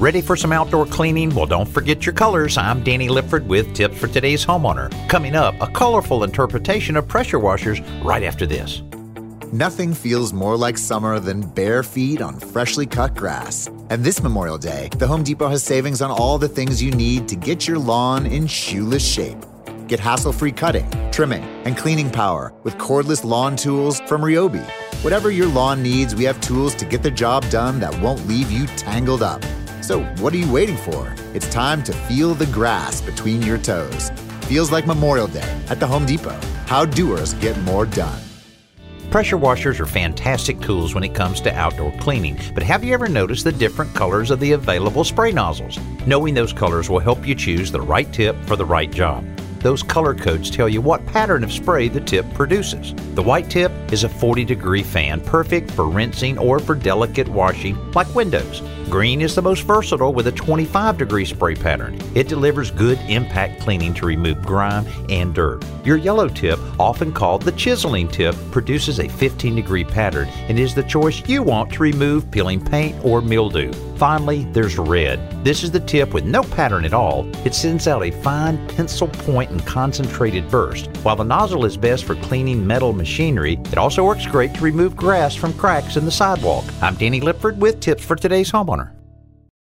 Ready for some outdoor cleaning? Well, don't forget your colors. I'm Danny Lipford with Tips for Today's Homeowner. Coming up, a colorful interpretation of pressure washers right after this. Nothing feels more like summer than bare feet on freshly cut grass. And this Memorial Day, the Home Depot has savings on all the things you need to get your lawn in shoeless shape. Get hassle-free cutting, trimming, and cleaning power with cordless lawn tools from Ryobi. Whatever your lawn needs, we have tools to get the job done that won't leave you tangled up. So what are you waiting for? It's time to feel the grass between your toes. Feels like Memorial Day at the Home Depot. How doers get more done. Pressure washers are fantastic tools when it comes to outdoor cleaning, but have you ever noticed the different colors of the available spray nozzles? Knowing those colors will help you choose the right tip for the right job. Those color codes tell you what pattern of spray the tip produces. The white tip is a 40-degree fan, perfect for rinsing or for delicate washing like windows. Green is the most versatile with a 25-degree spray pattern. It delivers good impact cleaning to remove grime and dirt. Your yellow tip, often called the chiseling tip, produces a 15-degree pattern and is the choice you want to remove peeling paint or mildew. Finally, there's red. This is the tip with no pattern at all. It sends out a fine pencil point and concentrated burst. While the nozzle is best for cleaning metal machinery, it also works great to remove grass from cracks in the sidewalk. I'm Danny Lipford with Tips for Today's Homeowner.